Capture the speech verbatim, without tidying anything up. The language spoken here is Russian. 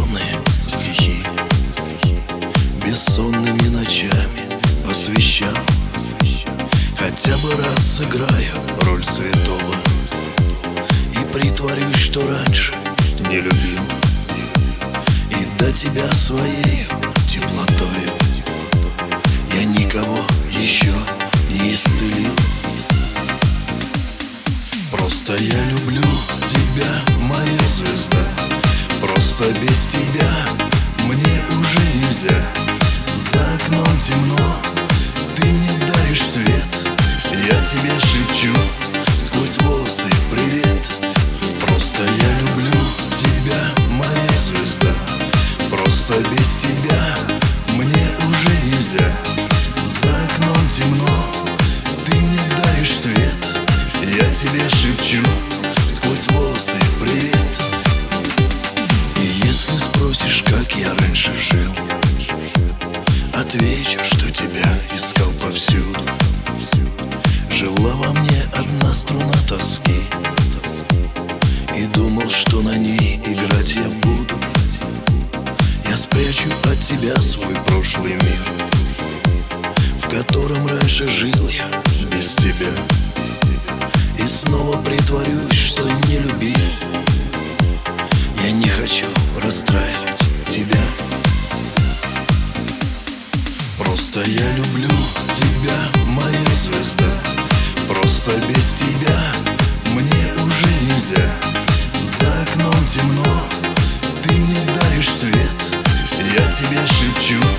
сонные стихи бессонными ночами посвящал. Хотя бы раз сыграю роль святого и притворюсь, что раньше не любил, и до тебя своей теплотою я никого еще не исцелил. Просто я люблю тебя, моя звезда. Просто без тебя мне уже нельзя. За окном темно, ты мне даришь свет. Я тебе шепчу сквозь волосы привет. Просто я люблю тебя, моя звезда. Просто без тебя мне уже нельзя. За окном темно, ты мне даришь свет. Я тебе шепчу сквозь волосы привет. И если спросишь, как я раньше жил, отвечу, что тебя искал повсюду. Жила во мне одна струна тоски, и думал, что на ней играть я буду. Я спрячу от тебя свой прошлый мир, в котором раньше жил я без тебя, и снова притворюсь, что не любил. Я не хочу расстраивать тебя. Просто я люблю тебя, моя звезда. Просто без тебя мне уже нельзя. За окном темно, ты мне даришь свет. Я тебе шепчу